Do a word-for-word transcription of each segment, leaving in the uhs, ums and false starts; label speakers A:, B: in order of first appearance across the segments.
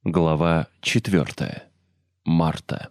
A: Глава четвертая. Марта.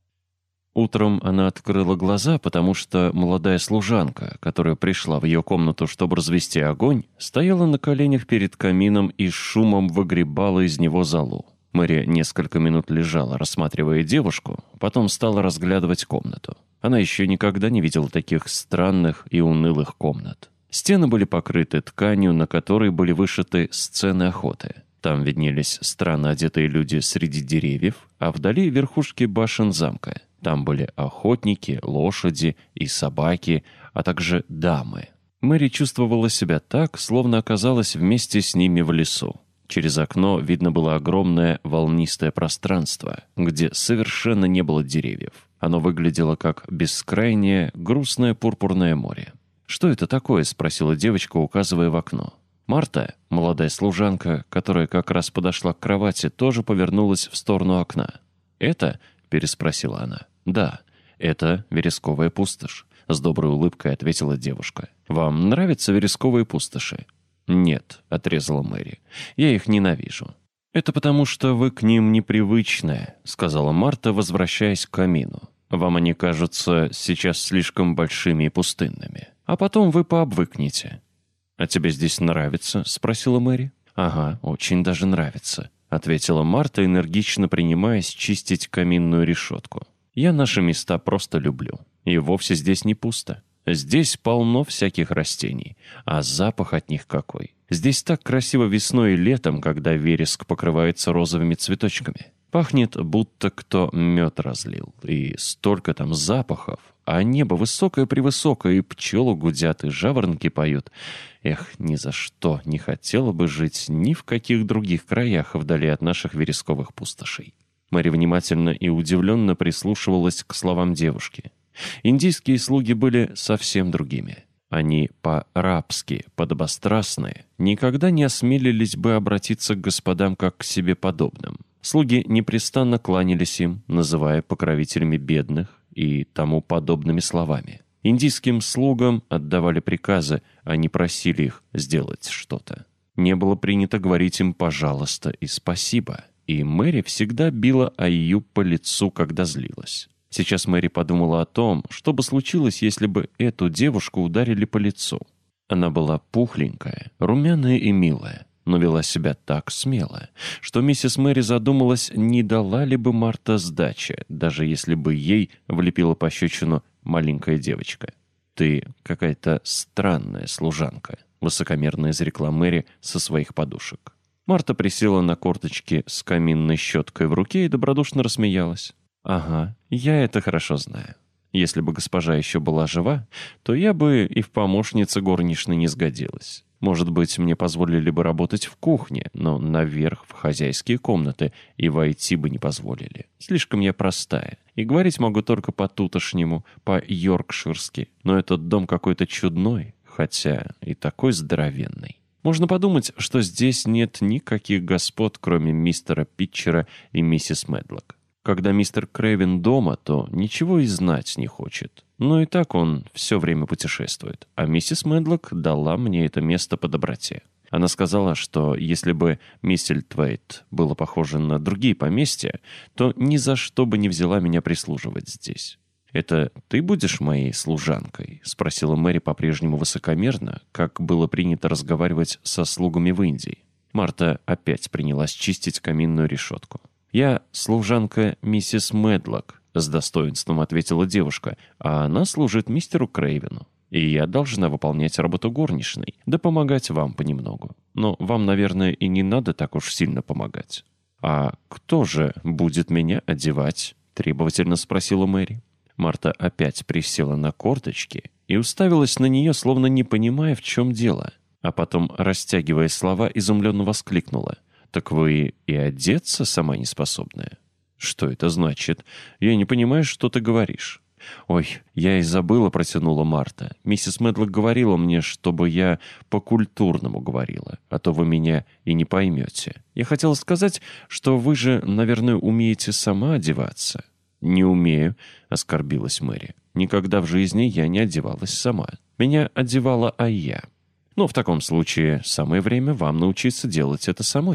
A: Утром она открыла глаза, потому что молодая служанка, которая пришла в ее комнату, чтобы развести огонь, стояла на коленях перед камином и с шумом выгребала из него золу. Мэри несколько минут лежала, рассматривая девушку, потом стала разглядывать комнату. Она еще никогда не видела таких странных и унылых комнат. Стены были покрыты тканью, на которой были вышиты сцены охоты. Там виднелись странно одетые люди среди деревьев, а вдали верхушки башен замка. Там были охотники, лошади и собаки, а также дамы. Мэри чувствовала себя так, словно оказалась вместе с ними в лесу. Через окно видно было огромное волнистое пространство, где совершенно не было деревьев. Оно выглядело как бескрайнее, грустное пурпурное море. «Что это такое?» — спросила девочка, указывая в окно. Марта, молодая служанка, которая как раз подошла к кровати, тоже повернулась в сторону окна. «Это?» — переспросила она. «Да, это вересковая пустошь», — с доброй улыбкой ответила девушка. «Вам нравятся вересковые пустоши?» «Нет», — отрезала Мэри. «Я их ненавижу». «Это потому, что вы к ним непривычная», — сказала Марта, возвращаясь к камину. «Вам они кажутся сейчас слишком большими и пустынными. А потом вы пообвыкнете». «А тебе здесь нравится?» — спросила Мэри. «Ага, очень даже нравится», — ответила Марта, энергично принимаясь чистить каминную решетку. «Я наши места просто люблю. И вовсе здесь не пусто. Здесь полно всяких растений, а запах от них какой. Здесь так красиво весной и летом, когда вереск покрывается розовыми цветочками. Пахнет, будто кто мед разлил, и столько там запахов. А небо высокое-превысокое, и пчелы гудят, и жаворонки поют. Эх, ни за что не хотела бы жить ни в каких других краях вдали от наших вересковых пустошей». Мэри внимательно и удивленно прислушивалась к словам девушки. Индийские слуги были совсем другими. Они по-рабски, подобострастные, никогда не осмелились бы обратиться к господам как к себе подобным. Слуги непрестанно кланялись им, называя покровителями бедных и тому подобными словами. Индийским слугам отдавали приказы, а не просили их сделать что-то. Не было принято говорить им «пожалуйста» и «спасибо», и Мэри всегда била Айю по лицу, когда злилась. Сейчас Мэри подумала о том, что бы случилось, если бы эту девушку ударили по лицу. Она была пухленькая, румяная и милая, но вела себя так смело, что миссис Мэри задумалась, не дала ли бы Марта сдачи, даже если бы ей влепила пощечину маленькая девочка. «Ты какая-то странная служанка», — высокомерно изрекла Мэри со своих подушек. Марта присела на корточки с каминной щеткой в руке и добродушно рассмеялась. «Ага, я это хорошо знаю. Если бы госпожа еще была жива, то я бы и в помощнице горничной не сгодилась. Может быть, мне позволили бы работать в кухне, но наверх в хозяйские комнаты и войти бы не позволили. Слишком я простая, и говорить могу только по-тутошнему, по-йоркширски. Но этот дом какой-то чудной, хотя и такой здоровенный. Можно подумать, что здесь нет никаких господ, кроме мистера Питчера и миссис Медлок. Когда мистер Крейвен дома, то ничего и знать не хочет. Но и так он все время путешествует. А миссис Медлок дала мне это место по доброте. Она сказала, что если бы Миссельтвейт было похоже на другие поместья, то ни за что бы не взяла меня прислуживать здесь. «Это ты будешь моей служанкой?» — спросила Мэри по-прежнему высокомерно, как было принято разговаривать со слугами в Индии. Марта опять принялась чистить каминную решетку. «Я служанка миссис Медлок», — с достоинством ответила девушка, «а она служит мистеру Крейвену. И я должна выполнять работу горничной, да помогать вам понемногу. Но вам, наверное, и не надо так уж сильно помогать». «А кто же будет меня одевать?» — требовательно спросила Мэри. Марта опять присела на корточки и уставилась на нее, словно не понимая, в чем дело. А потом, растягивая слова, изумленно воскликнула. «Так вы и одеться сама не способная?» «Что это значит? Я не понимаю, что ты говоришь». «Ой, я и забыла», — протянула Марта. «Миссис Медлок говорила мне, чтобы я по-культурному говорила, а то вы меня и не поймете. Я хотела сказать, что вы же, наверное, умеете сама одеваться». «Не умею», — оскорбилась Мэри. «Никогда в жизни я не одевалась сама. Меня одевала Айя». «Ну, в таком случае, самое время вам научиться делать это самой».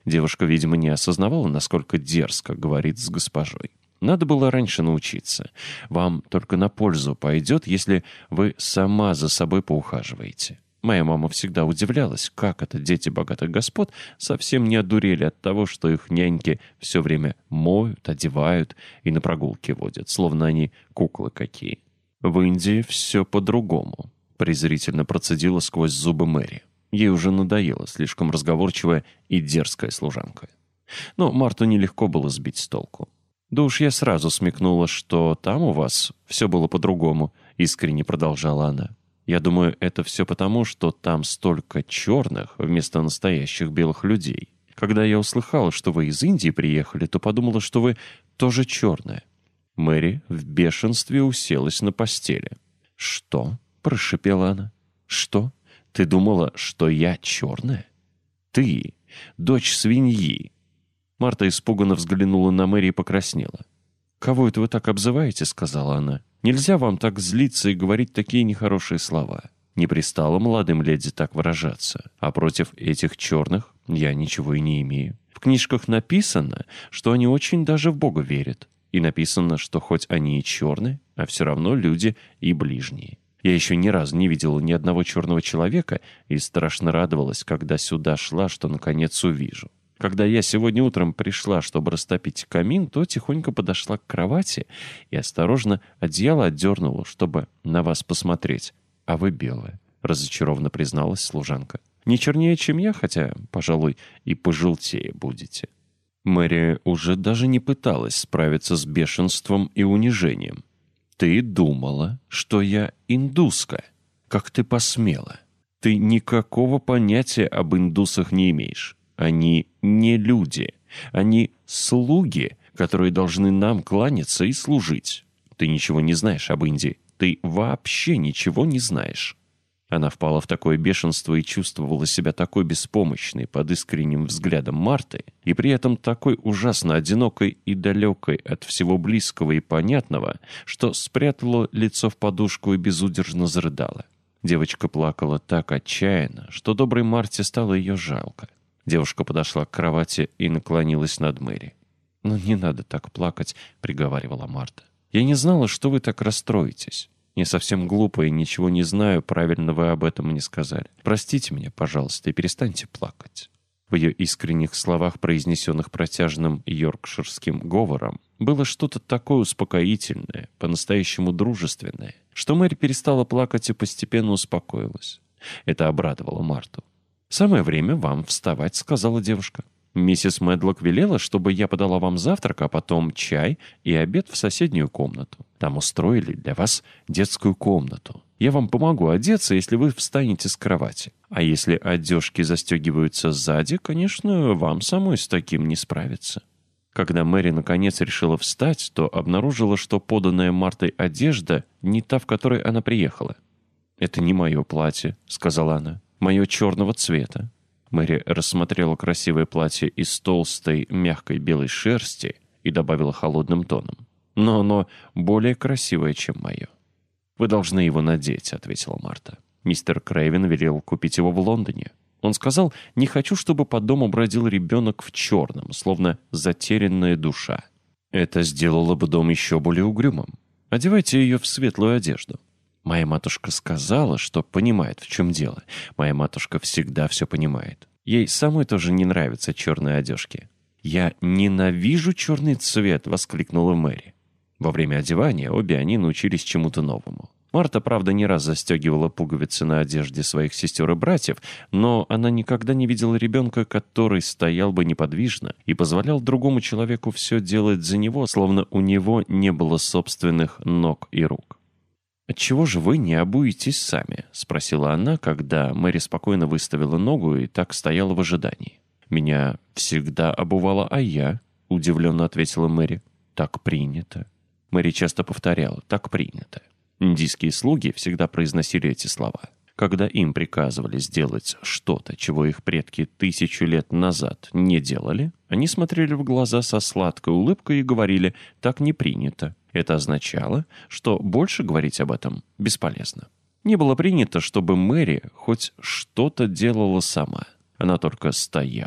A: Девушка, видимо, не осознавала, насколько дерзко говорит с госпожой. Надо было раньше научиться. Вам только на пользу пойдет, если вы сама за собой поухаживаете. Моя мама всегда удивлялась, как это дети богатых господ совсем не одурели от того, что их няньки все время моют, одевают и на прогулки водят, словно они куклы какие. В Индии все по-другому, презрительно процедила сквозь зубы Мэри. Ей уже надоела слишком разговорчивая и дерзкая служанка. Но Марту нелегко было сбить с толку. «Да уж я сразу смекнула, что там у вас все было по-другому», — искренне продолжала она. «Я думаю, это все потому, что там столько черных вместо настоящих белых людей. Когда я услыхала, что вы из Индии приехали, то подумала, что вы тоже черная». Мэри в бешенстве уселась на постели. «Что?» — прошипела она. «Что? Ты думала, что я черная? Ты, дочь свиньи!» Марта испуганно взглянула на Мэри и покраснела. «Кого это вы так обзываете?» — сказала она. «Нельзя вам так злиться и говорить такие нехорошие слова. Не пристало молодым леди так выражаться. А против этих черных я ничего и не имею. В книжках написано, что они очень даже в Бога верят. И написано, что хоть они и черные, а все равно люди и ближние. Я еще ни разу не видела ни одного черного человека и страшно радовалась, когда сюда шла, что наконец увижу. Когда я сегодня утром пришла, чтобы растопить камин, то тихонько подошла к кровати и осторожно одеяло отдернула, чтобы на вас посмотреть. А вы белая», — разочарованно призналась служанка. «Не чернее, чем я, хотя, пожалуй, и пожелтее будете». Мэри уже даже не пыталась справиться с бешенством и унижением. «Ты думала, что я индуска? Как ты посмела? Ты никакого понятия об индусах не имеешь. Они не люди. Они слуги, которые должны нам кланяться и служить. Ты ничего не знаешь об Индии. Ты вообще ничего не знаешь». Она впала в такое бешенство и чувствовала себя такой беспомощной под искренним взглядом Марты, и при этом такой ужасно одинокой и далекой от всего близкого и понятного, что спрятала лицо в подушку и безудержно зарыдала. Девочка плакала так отчаянно, что доброй Марте стало ее жалко. Девушка подошла к кровати и наклонилась над Мэри. «Ну, не надо так плакать», — приговаривала Марта. «Я не знала, что вы так расстроитесь. Я совсем глупая и ничего не знаю, правильно вы об этом не сказали. Простите меня, пожалуйста, и перестаньте плакать». В ее искренних словах, произнесенных протяжным йоркширским говором, было что-то такое успокоительное, по-настоящему дружественное, что Мэри перестала плакать и постепенно успокоилась. Это обрадовало Марту. «Самое время вам вставать», — сказала девушка. «Миссис Медлок велела, чтобы я подала вам завтрак, а потом чай и обед в соседнюю комнату. Там устроили для вас детскую комнату. Я вам помогу одеться, если вы встанете с кровати. А если одежки застегиваются сзади, конечно, вам самой с таким не справиться». Когда Мэри наконец решила встать, то обнаружила, что поданная Мартой одежда не та, в которой она приехала. «Это не мое платье», — сказала она. «Мое черного цвета». Мэри рассмотрела красивое платье из толстой, мягкой белой шерсти и добавила холодным тоном. «Но оно более красивое, чем мое». «Вы должны его надеть», — ответила Марта. «Мистер Крейвен велел купить его в Лондоне. Он сказал, не хочу, чтобы по дому бродил ребенок в черном, словно затерянная душа. Это сделало бы дом еще более угрюмым. Одевайте ее в светлую одежду». Моя матушка сказала, что понимает, в чем дело. Моя матушка всегда все понимает. Ей самой тоже не нравятся черные одежки. «Я ненавижу черный цвет!» — воскликнула Мэри. Во время одевания обе они научились чему-то новому. Марта, правда, не раз застегивала пуговицы на одежде своих сестер и братьев, но она никогда не видела ребенка, который стоял бы неподвижно и позволял другому человеку все делать за него, словно у него не было собственных ног и рук. «Отчего же вы не обуетесь сами?» — спросила она, когда Мэри спокойно выставила ногу и так стояла в ожидании. «Меня всегда обувала Айя», — удивленно ответила Мэри. «Так принято». Мэри часто повторяла «так принято». Индийские слуги всегда произносили эти слова. Когда им приказывали сделать что-то, чего их предки тысячу лет назад не делали, они смотрели в глаза со сладкой улыбкой и говорили «так не принято». Это означало, что больше говорить об этом бесполезно. Не было принято, чтобы Мэри хоть что-то делала сама. Она только стояла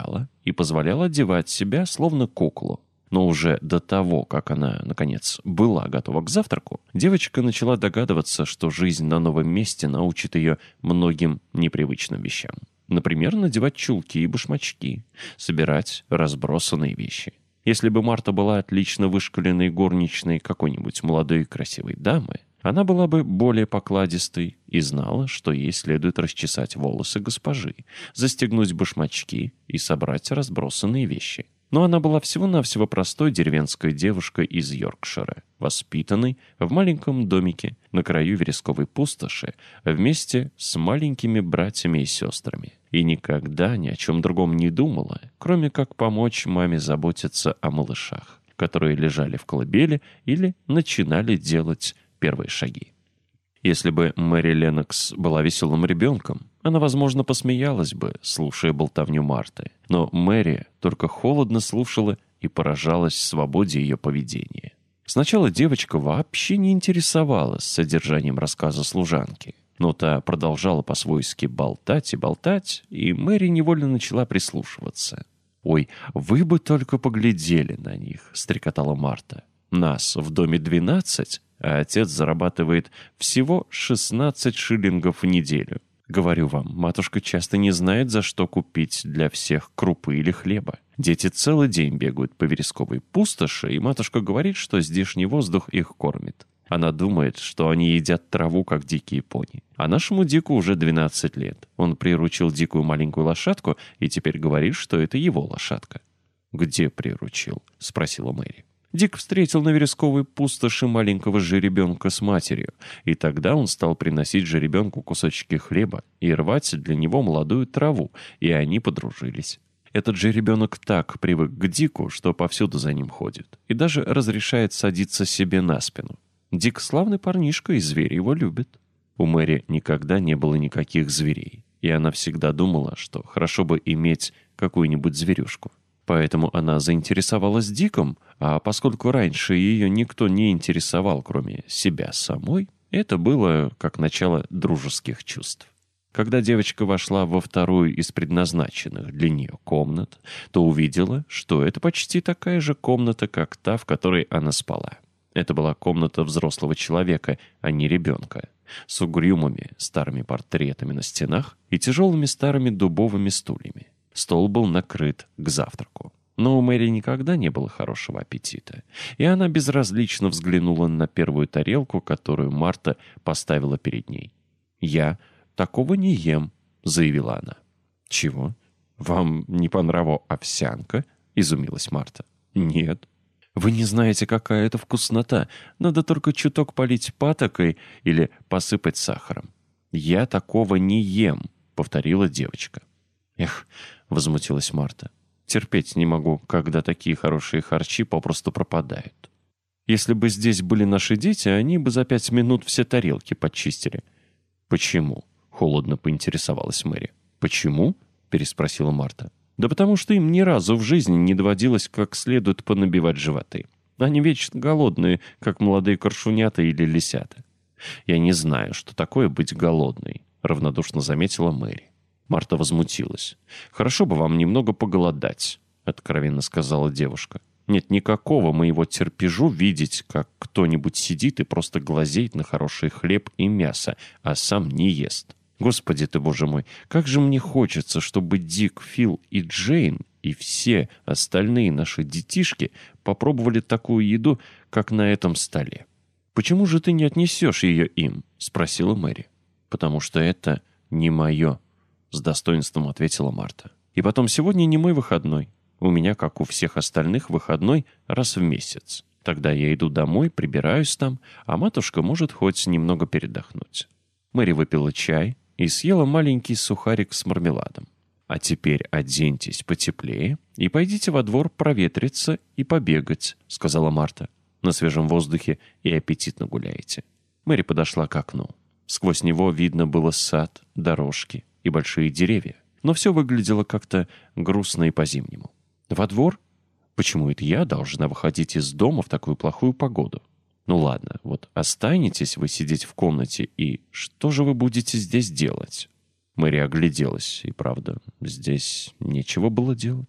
A: и позволял одевать себя, словно куклу. Но уже до того, как она, наконец, была готова к завтраку, девочка начала догадываться, что жизнь на новом месте научит ее многим непривычным вещам. Например, надевать чулки и башмачки, собирать разбросанные вещи. Если бы Марта была отлично вышколенной горничной какой-нибудь молодой и красивой дамы, она была бы более покладистой и знала, что ей следует расчесать волосы госпожи, застегнуть башмачки и собрать разбросанные вещи. Но она была всего-навсего простой деревенской девушкой из Йоркшира, воспитанной в маленьком домике на краю вересковой пустоши вместе с маленькими братьями и сестрами. И никогда ни о чем другом не думала, кроме как помочь маме заботиться о малышах, которые лежали в колыбели или начинали делать первые шаги. Если бы Мэри Леннокс была веселым ребенком, она, возможно, посмеялась бы, слушая болтовню Марты. Но Мэри только холодно слушала и поражалась свободе ее поведения. Сначала девочка вообще не интересовалась содержанием рассказа служанки. Но та продолжала по-свойски болтать и болтать, и Мэри невольно начала прислушиваться. «Ой, вы бы только поглядели на них», — стрекотала Марта. «Нас в доме двенадцать, а отец зарабатывает всего шестнадцать шиллингов в неделю. Говорю вам, матушка часто не знает, за что купить для всех крупы или хлеба. Дети целый день бегают по вересковой пустоши, и матушка говорит, что здешний воздух их кормит. Она думает, что они едят траву, как дикие пони. А нашему Дику уже двенадцать лет. Он приручил дикую маленькую лошадку и теперь говорит, что это его лошадка». «Где приручил?» — спросила Мэри. Дик встретил на вересковой пустоши маленького жеребенка с матерью, и тогда он стал приносить жеребенку кусочки хлеба и рвать для него молодую траву, и они подружились. Этот жеребенок так привык к Дику, что повсюду за ним ходит, и даже разрешает садиться себе на спину. Дик славный парнишка, и звери его любят. У Мэри никогда не было никаких зверей, и она всегда думала, что хорошо бы иметь какую-нибудь зверюшку. Поэтому она заинтересовалась Диком, а поскольку раньше ее никто не интересовал, кроме себя самой, это было как начало дружеских чувств. Когда девочка вошла во вторую из предназначенных для нее комнат, то увидела, что это почти такая же комната, как та, в которой она спала. Это была комната взрослого человека, а не ребенка, с угрюмыми старыми портретами на стенах и тяжелыми старыми дубовыми стульями. Стол был накрыт к завтраку. Но у Мэри никогда не было хорошего аппетита, и она безразлично взглянула на первую тарелку, которую Марта поставила перед ней. «Я такого не ем», — заявила она. «Чего? Вам не по нраву овсянка?» — изумилась Марта. «Нет». «Вы не знаете, какая это вкуснота. Надо только чуток полить патокой или посыпать сахаром». «Я такого не ем», — повторила девочка. «Эх», — возмутилась Марта, — «терпеть не могу, когда такие хорошие харчи попросту пропадают. Если бы здесь были наши дети, они бы за пять минут все тарелки подчистили». «Почему?» — холодно поинтересовалась Мэри. «Почему?» — переспросила Марта. «Да потому что им ни разу в жизни не доводилось как следует понабивать животы. Они вечно голодные, как молодые коршунята или лисята». «Я не знаю, что такое быть голодной», — равнодушно заметила Мэри. Марта возмутилась. «Хорошо бы вам немного поголодать», — откровенно сказала девушка. «Нет никакого моего терпежу видеть, как кто-нибудь сидит и просто глазеет на хороший хлеб и мясо, а сам не ест. Господи ты, боже мой, как же мне хочется, чтобы Дик, Фил и Джейн и все остальные наши детишки попробовали такую еду, как на этом столе». «Почему же ты не отнесешь ее им?» — спросила Мэри. «Потому что это не мое», — с достоинством ответила Марта. «И потом, сегодня не мой выходной. У меня, как у всех остальных, выходной раз в месяц. Тогда я иду домой, прибираюсь там, а матушка может хоть немного передохнуть». Мэри выпила чай и съела маленький сухарик с мармеладом. «А теперь оденьтесь потеплее и пойдите во двор проветриться и побегать», — сказала Марта. «На свежем воздухе и аппетитно гуляете». Мэри подошла к окну. Сквозь него видно было сад, дорожки и большие деревья, но все выглядело как-то грустно и по-зимнему. «Во двор? Почему это я должна выходить из дома в такую плохую погоду? Ну ладно, вот останетесь вы сидеть в комнате, и что же вы будете здесь делать?» Мэри огляделась, и правда, здесь нечего было делать.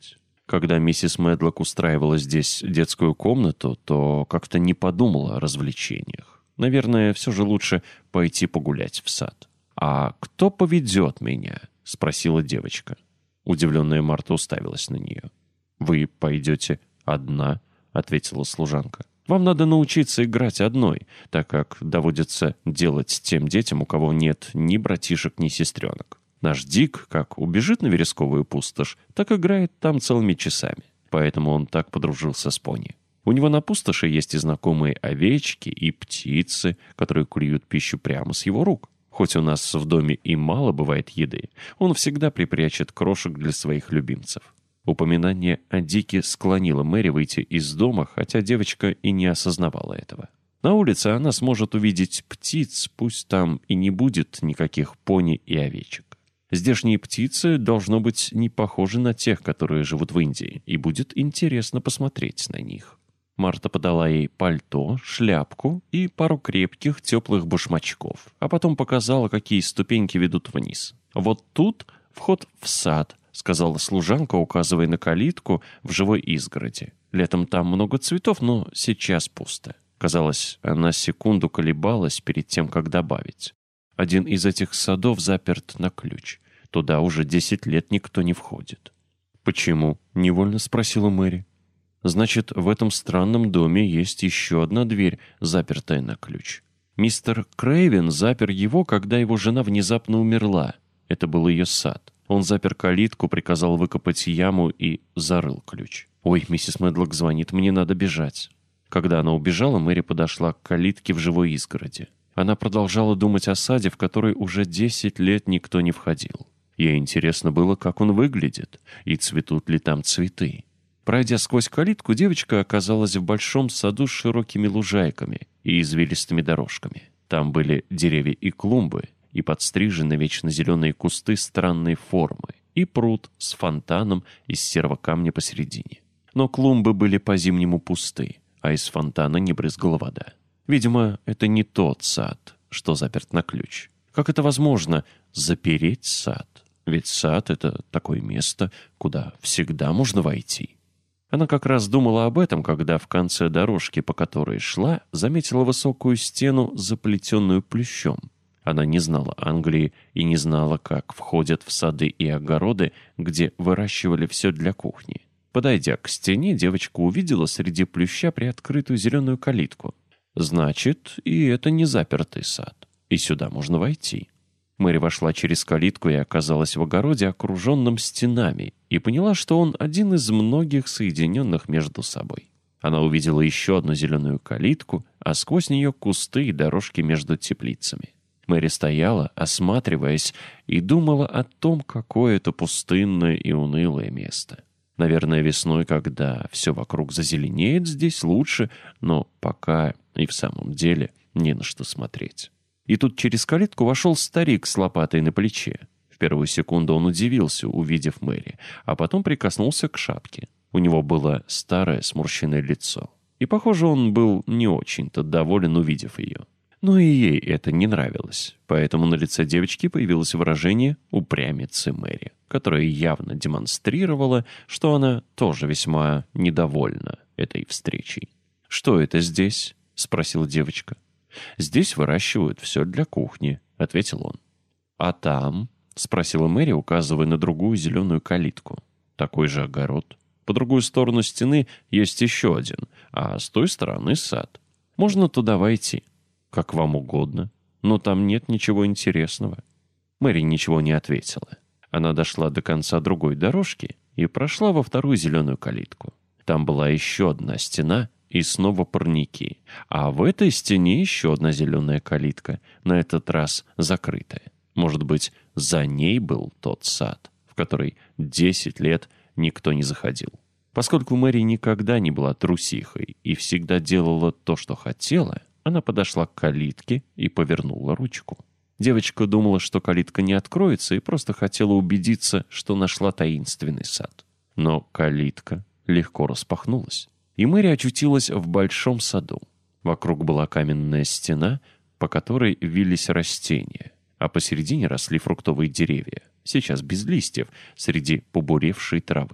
A: Когда миссис Медлок устраивала здесь детскую комнату, то как-то не подумала о развлечениях. Наверное, все же лучше пойти погулять в сад. «А кто поведет меня?» — спросила девочка. Удивленная Марта уставилась на нее. «Вы пойдете одна?» — ответила служанка. «Вам надо научиться играть одной, так как доводится делать тем детям, у кого нет ни братишек, ни сестренок. Наш Дик, как убежит на вересковую пустошь, так играет там целыми часами. Поэтому он так подружился с пони. У него на пустоши есть и знакомые овечки, и птицы, которые клюют пищу прямо с его рук. Хоть у нас в доме и мало бывает еды, он всегда припрячет крошек для своих любимцев». Упоминание о Дике склонило Мэри выйти из дома, хотя девочка и не осознавала этого. На улице она сможет увидеть птиц, пусть там и не будет никаких пони и овечек. Здешние птицы, должно быть, не похожи на тех, которые живут в Индии, и будет интересно посмотреть на них. Марта подала ей пальто, шляпку и пару крепких теплых башмачков, а потом показала, какие ступеньки ведут вниз. «Вот тут вход в сад», — сказала служанка, указывая на калитку в живой изгороди. «Летом там много цветов, но сейчас пусто». Казалось, она секунду колебалась перед тем, как добавить. «Один из этих садов заперт на ключ. Туда уже десять лет никто не входит». «Почему?» — невольно спросила Мэри. «Значит, в этом странном доме есть еще одна дверь, запертая на ключ. Мистер Крейвен запер его, когда его жена внезапно умерла. Это был ее сад. Он запер калитку, приказал выкопать яму и зарыл ключ. Ой, миссис Медлок звонит, мне надо бежать». Когда она убежала, Мэри подошла к калитке в живой изгороди. Она продолжала думать о саде, в который уже десять лет никто не входил. Ей интересно было, как он выглядит, и цветут ли там цветы. Пройдя сквозь калитку, девочка оказалась в большом саду с широкими лужайками и извилистыми дорожками. Там были деревья и клумбы, и подстрижены вечно зеленые кусты странной формы, и пруд с фонтаном из серого камня посередине. Но клумбы были по-зимнему пусты, а из фонтана не брызгала вода. Видимо, это не тот сад, что заперт на ключ. Как это возможно запереть сад? Ведь сад — это такое место, куда всегда можно войти. Она как раз думала об этом, когда в конце дорожки, по которой шла, заметила высокую стену, заплетенную плющом. Она не знала Англии и не знала, как входят в сады и огороды, где выращивали все для кухни. Подойдя к стене, девочка увидела среди плюща приоткрытую зеленую калитку. Значит, и это не запертый сад, и сюда можно войти. Мэри вошла через калитку и оказалась в огороде, окруженном стенами, и поняла, что он один из многих соединенных между собой. Она увидела еще одну зеленую калитку, а сквозь нее кусты и дорожки между теплицами. Мэри стояла, осматриваясь, и думала о том, какое это пустынное и унылое место. Наверное, весной, когда все вокруг зазеленеет, здесь лучше, но пока и в самом деле не на что смотреть. И тут через калитку вошел старик с лопатой на плече. В первую секунду он удивился, увидев Мэри, а потом прикоснулся к шапке. У него было старое сморщенное лицо. И, похоже, он был не очень-то доволен, увидев ее. Но и ей это не нравилось, поэтому на лице девочки появилось выражение упрямицы Мэри, которое явно демонстрировало, что она тоже весьма недовольна этой встречей. «Что это здесь?» — спросила девочка. «Здесь выращивают все для кухни», — ответил он. «А там?» — спросила Мэри, указывая на другую зеленую калитку. «Такой же огород. По другую сторону стены есть еще один, а с той стороны сад. Можно туда войти. Как вам угодно, но там нет ничего интересного». Мэри ничего не ответила. Она дошла до конца другой дорожки и прошла во вторую зеленую калитку. Там была еще одна стена и снова парники, а в этой стене еще одна зеленая калитка, на этот раз закрытая. Может быть, за ней был тот сад, в который десять лет никто не заходил. Поскольку Мэри никогда не была трусихой и всегда делала то, что хотела, она подошла к калитке и повернула ручку. Девочка думала, что калитка не откроется, и просто хотела убедиться, что нашла таинственный сад. Но калитка легко распахнулась, и Мэри очутилась в большом саду. Вокруг была каменная стена, по которой вились растения, а посередине росли фруктовые деревья, сейчас без листьев, среди побуревшей травы.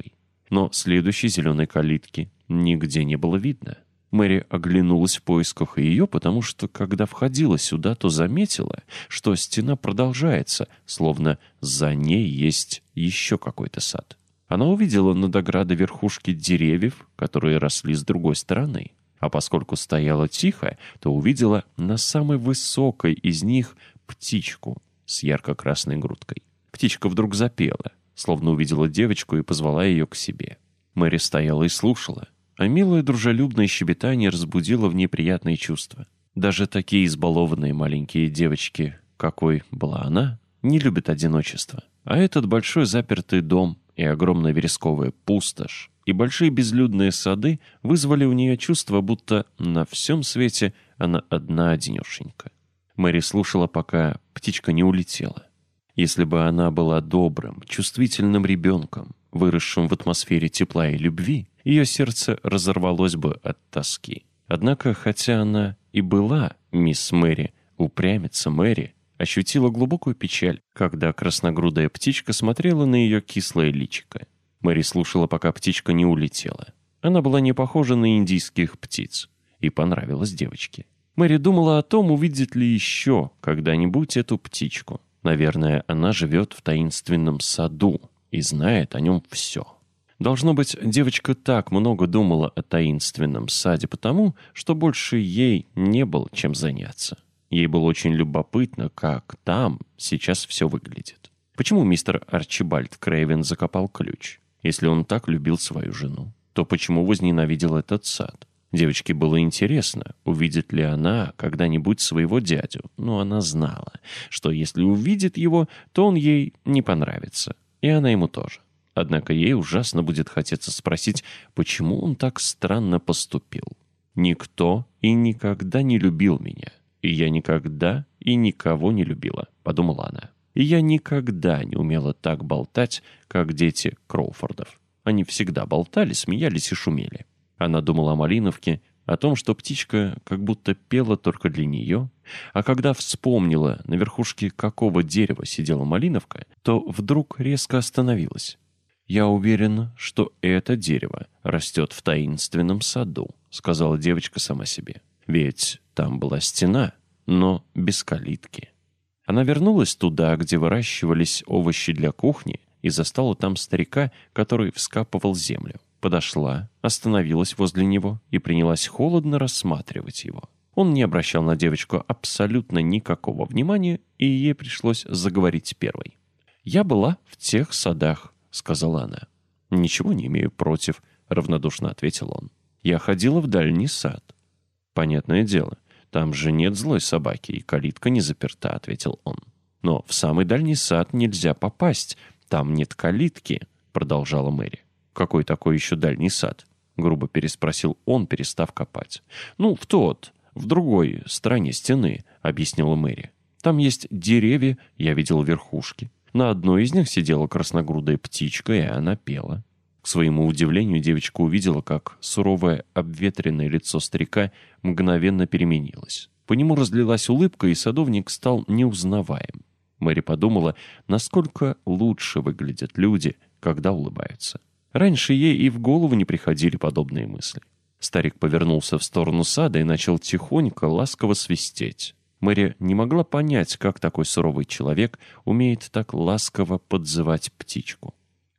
A: Но следующей зеленой калитки нигде не было видно. Мэри оглянулась в поисках ее, потому что, когда входила сюда, то заметила, что стена продолжается, словно за ней есть еще какой-то сад. Она увидела над оградой верхушки деревьев, которые росли с другой стороны. А поскольку стояла тихо, то увидела на самой высокой из них птичку с ярко-красной грудкой. Птичка вдруг запела, словно увидела девочку и позвала ее к себе. Мэри стояла и слушала, а милое дружелюбное щебетание разбудило в ней приятные чувства. Даже такие избалованные маленькие девочки, какой была она, не любят одиночество. А этот большой запертый дом и огромная вересковая пустошь и большие безлюдные сады вызвали у нее чувство, будто на всем свете она одна-одинешенька. Мэри слушала, пока птичка не улетела. Если бы она была добрым, чувствительным ребенком, выросшим в атмосфере тепла и любви, ее сердце разорвалось бы от тоски. Однако, хотя она и была мисс Мэри, упрямица Мэри, ощутила глубокую печаль, когда красногрудая птичка смотрела на ее кислое личико. Мэри слушала, пока птичка не улетела. Она была не похожа на индийских птиц и понравилась девочке. Мэри думала о том, увидит ли еще когда-нибудь эту птичку. Наверное, она живет в таинственном саду и знает о нем все. Должно быть, девочка так много думала о таинственном саде потому, что больше ей не было чем заняться. Ей было очень любопытно, как там сейчас все выглядит. Почему мистер Арчибальд Крейвен закопал ключ? Если он так любил свою жену, то почему возненавидел этот сад? Девочке было интересно, увидит ли она когда-нибудь своего дядю, но она знала, что если увидит его, то он ей не понравится, и она ему тоже. Однако ей ужасно будет хотеться спросить, почему он так странно поступил. «Никто и никогда не любил меня, и я никогда и никого не любила», — подумала она. «И я никогда не умела так болтать, как дети Кроуфордов. Они всегда болтали, смеялись и шумели». Она думала о Малиновке, о том, что птичка как будто пела только для нее, а когда вспомнила, на верхушке какого дерева сидела Малиновка, то вдруг резко остановилась. «Я уверена, что это дерево растет в таинственном саду», — сказала девочка сама себе. «Ведь там была стена, но без калитки». Она вернулась туда, где выращивались овощи для кухни, и застала там старика, который вскапывал землю. Подошла, остановилась возле него и принялась холодно рассматривать его. Он не обращал на девочку абсолютно никакого внимания, и ей пришлось заговорить первой. «Я была в тех садах», — сказала она. «Ничего не имею против», — равнодушно ответил он. «Я ходила в дальний сад». «Понятное дело, там же нет злой собаки, и калитка не заперта», — ответил он. «Но в самый дальний сад нельзя попасть, там нет калитки», — продолжала Мэри. «Какой такой еще дальний сад?» — грубо переспросил он, перестав копать. «Ну, в тот, в другой стороне стены», — объяснила Мэри. «Там есть деревья, я видела верхушки. На одной из них сидела красногрудая птичка, и она пела». К своему удивлению, девочка увидела, как суровое обветренное лицо старика мгновенно переменилось. По нему разлилась улыбка, и садовник стал неузнаваем. Мэри подумала, насколько лучше выглядят люди, когда улыбаются. Раньше ей и в голову не приходили подобные мысли. Старик повернулся в сторону сада и начал тихонько, ласково свистеть. Мэри не могла понять, как такой суровый человек умеет так ласково подзывать птичку.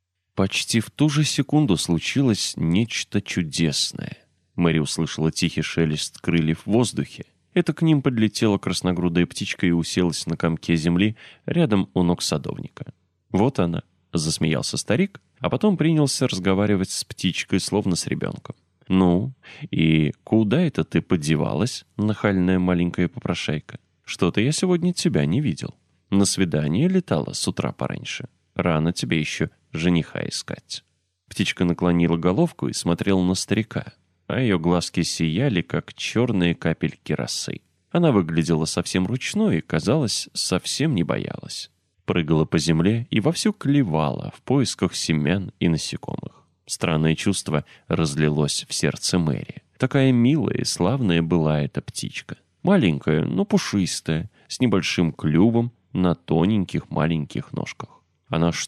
A: Почти в ту же секунду случилось нечто чудесное. Мэри услышала тихий шелест крыльев в воздухе. Это к ним подлетела красногрудая птичка и уселась на комке земли рядом у ног садовника. «Вот она», — засмеялся старик, а потом принялся разговаривать с птичкой, словно с ребенком. «Ну, и куда это ты подевалась, нахальная маленькая попрошайка? Что-то я сегодня тебя не видел. На свидание летала с утра пораньше. Рано тебе еще жениха искать». Птичка наклонила головку и смотрела на старика, а ее глазки сияли, как черные капельки росы. Она выглядела совсем ручной и, казалось, совсем не боялась. Прыгала по земле и вовсю клевала в поисках семян и насекомых. Странное чувство разлилось в сердце Мэри. Такая милая и славная была эта птичка. Маленькая, но пушистая, с небольшим клювом на тоненьких маленьких ножках. Она что,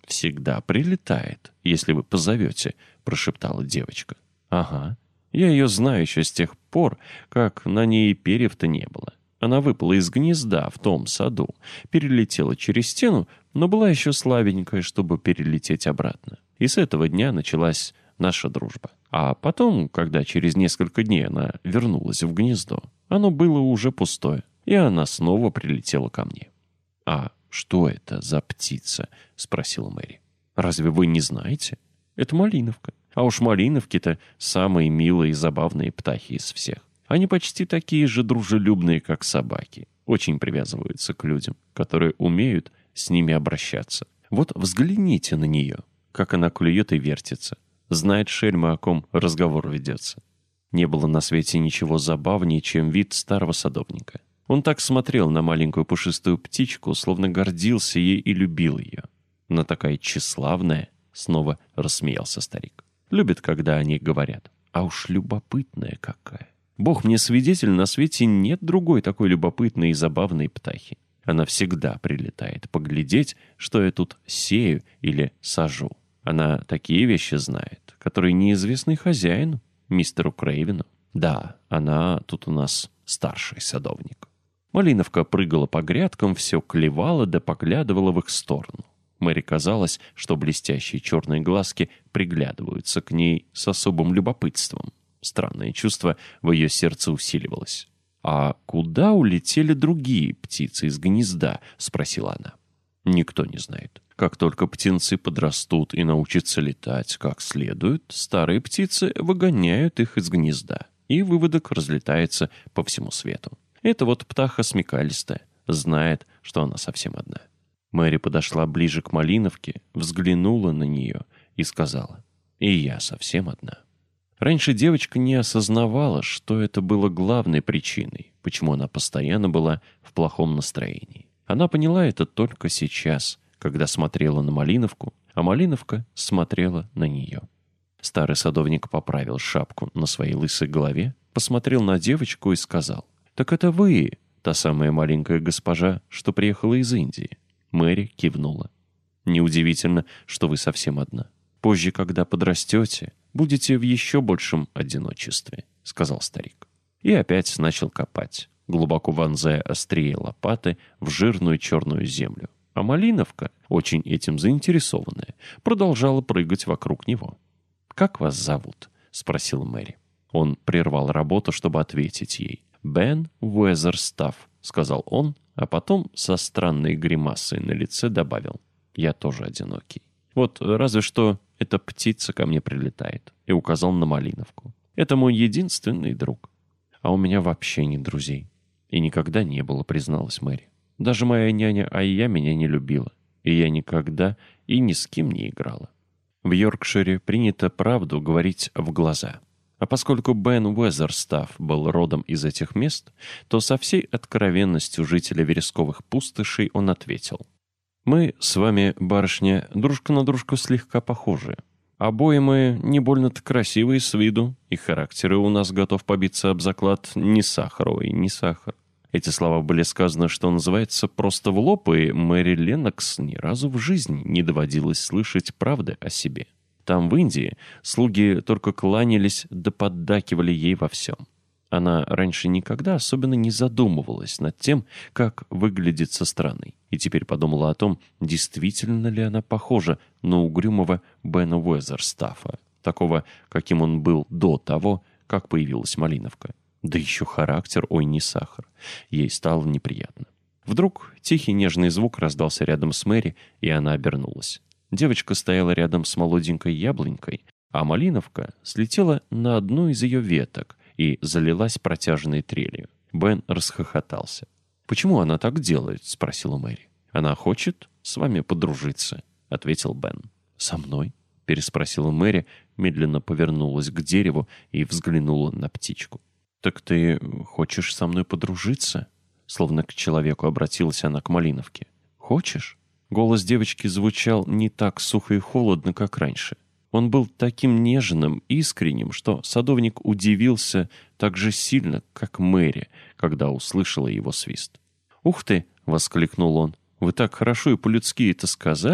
A: «Всегда прилетает, если вы позовете», — прошептала девочка. «Ага. Я ее знаю еще с тех пор, как на ней перьев-то не было. Она выпала из гнезда в том саду, перелетела через стену, но была еще слабенькая, чтобы перелететь обратно. И с этого дня началась наша дружба. А потом, когда через несколько дней она вернулась в гнездо, оно было уже пустое, и она снова прилетела ко мне». «А что это за птица?» — спросила Мэри. «Разве вы не знаете? Это малиновка. А уж малиновки-то самые милые и забавные птахи из всех. Они почти такие же дружелюбные, как собаки. Очень привязываются к людям, которые умеют с ними обращаться. Вот взгляните на нее, как она клюет и вертится. Знает шельма, о ком разговор ведется». Не было на свете ничего забавнее, чем вид старого садовника. Он так смотрел на маленькую пушистую птичку, словно гордился ей и любил ее. «Она такая тщеславная», — снова рассмеялся старик. «Любит, когда о ней говорят. А уж любопытная какая. Бог мне свидетель, на свете нет другой такой любопытной и забавной птахи. Она всегда прилетает поглядеть, что я тут сею или сажу. Она такие вещи знает, которые неизвестны хозяину, мистеру Крейвену. Да, она тут у нас старший садовник». Малиновка прыгала по грядкам, все клевала да поглядывала в их сторону. Мэри казалось, что блестящие черные глазки приглядываются к ней с особым любопытством. Странное чувство в ее сердце усиливалось. «А куда улетели другие птицы из гнезда?» — спросила она. «Никто не знает. Как только птенцы подрастут и научатся летать как следует, старые птицы выгоняют их из гнезда, и выводок разлетается по всему свету. Это вот птаха смекалистая, знает, что она совсем одна». Мэри подошла ближе к малиновке, взглянула на нее и сказала: «И я совсем одна». Раньше девочка не осознавала, что это было главной причиной, почему она постоянно была в плохом настроении. Она поняла это только сейчас, когда смотрела на малиновку, а малиновка смотрела на нее. Старый садовник поправил шапку на своей лысой голове, посмотрел на девочку и сказал: «Так это вы, та самая маленькая госпожа, что приехала из Индии?» Мэри кивнула. «Неудивительно, что вы совсем одна. Позже, когда подрастете, будете в еще большем одиночестве», — сказал старик. И опять начал копать, глубоко вонзая острие лопаты в жирную черную землю. А малиновка, очень этим заинтересованная, продолжала прыгать вокруг него. «Как вас зовут?» — спросила Мэри. Он прервал работу, чтобы ответить ей. «Бен Уэзерстафф», — сказал он, а потом со странной гримасой на лице добавил: «Я тоже одинокий. Вот разве что эта птица ко мне прилетает», и указал на малиновку. «Это мой единственный друг. А у меня вообще нет друзей. И никогда не было», — призналась Мэри. «Даже моя няня Айя меня не любила, и я никогда и ни с кем не играла». В Йоркшире принято правду говорить в глаза. А поскольку Бен Уэзерстафф был родом из этих мест, то со всей откровенностью жителя вересковых пустошей он ответил: «Мы с вами, барышня, дружка на дружку слегка похожи. Обои мы не больно-то красивые с виду, и характеры у нас, готов побиться об заклад, не сахар, ой, не сахар». Эти слова были сказаны, что называется, просто в лоб, и Мэри Леннокс ни разу в жизни не доводилось слышать правды о себе. Там, в Индии, слуги только кланялись да поддакивали ей во всем. Она раньше никогда особенно не задумывалась над тем, как выглядит со стороны, и теперь подумала о том, действительно ли она похожа на угрюмого Бена Уэзерстаффа, такого, каким он был до того, как появилась малиновка. Да еще характер, ой, не сахар. Ей стало неприятно. Вдруг тихий нежный звук раздался рядом с Мэри, и она обернулась. Девочка стояла рядом с молоденькой яблонькой, а малиновка слетела на одну из ее веток и залилась протяжной трелью. Бен расхохотался. «Почему она так делает?» — спросила Мэри. «Она хочет с вами подружиться», — ответил Бен. «Со мной?» — переспросила Мэри, медленно повернулась к дереву и взглянула на птичку. «Так ты хочешь со мной подружиться?» Словно к человеку обратилась она к малиновке. «Хочешь?» Голос девочки звучал не так сухо и холодно, как раньше. Он был таким нежным, искренним, что садовник удивился так же сильно, как Мэри, когда услышала его свист. «Ух ты!» — воскликнул он. «Вы так хорошо и по-людски это сказали.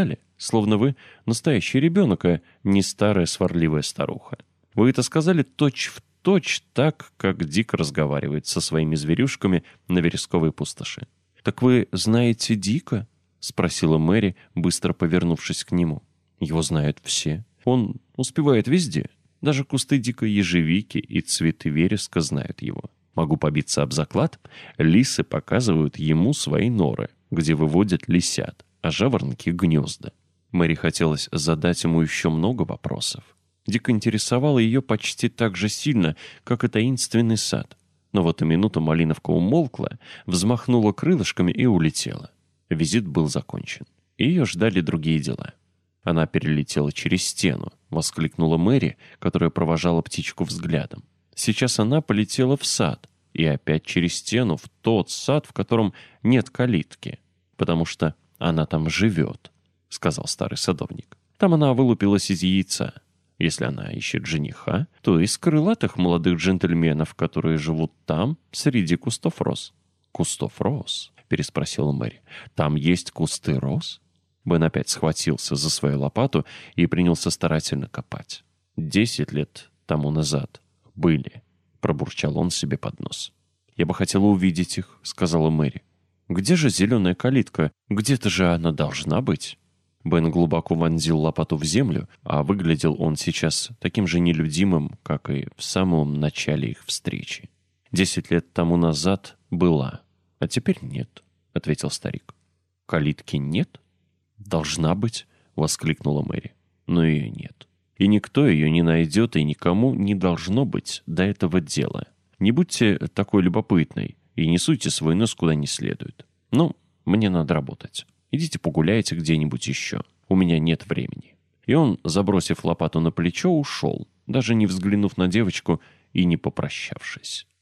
A: словно вы настоящий ребенок, а не старая сварливая старуха. Вы это сказали точь-в-точь так, как Дик разговаривает со своими зверюшками на вересковой пустоши. «Так вы знаете Дика?» — спросила Мэри, быстро повернувшись к нему. «Его знают все. Он успевает везде. Даже кусты дикой ежевики и цветы вереска знают его. Могу побиться об заклад, лисы показывают ему свои норы, где выводят лисят, а жаворонки — гнезда». Мэри хотелось задать ему еще много вопросов. Дик интересовала ее почти так же сильно, как и таинственный сад. Но в эту минуту Малиновка умолкла, взмахнула крылышками и улетела. Визит был закончен. Ее ждали другие дела. Она перелетела через стену, воскликнула Мэри, которая провожала птичку взглядом. Сейчас она полетела в сад, и опять через стену в тот сад, в котором нет калитки, потому что она там живет, сказал старый садовник. Там она вылупилась из яйца. Если она ищет жениха, то из крылатых молодых джентльменов, которые живут там, среди кустов роз. «Кустов роз?» — переспросила Мэри. «Там есть кусты роз?» Бен опять схватился за свою лопату и принялся старательно копать. «Десять лет тому назад были», — пробурчал он себе под нос. «Я бы хотела увидеть их», — сказала Мэри. «Где же зеленая калитка? Где-то же она должна быть». Бен глубоко вонзил лопату в землю, а выглядел он сейчас таким же нелюдимым, как и в самом начале их встречи. «Десять лет тому назад была, а теперь нет», — ответил старик. «Калитки нет?» «Должна быть», — воскликнула Мэри. «Но ее нет. И никто ее не найдет, и никому не должно быть до этого дела. Не будьте такой любопытной и не суйте свой нос куда не следует. Ну, мне надо работать. Идите погуляйте где-нибудь еще. У меня нет времени». И он, забросив лопату на плечо, ушел, даже не взглянув на девочку и не попрощавшись.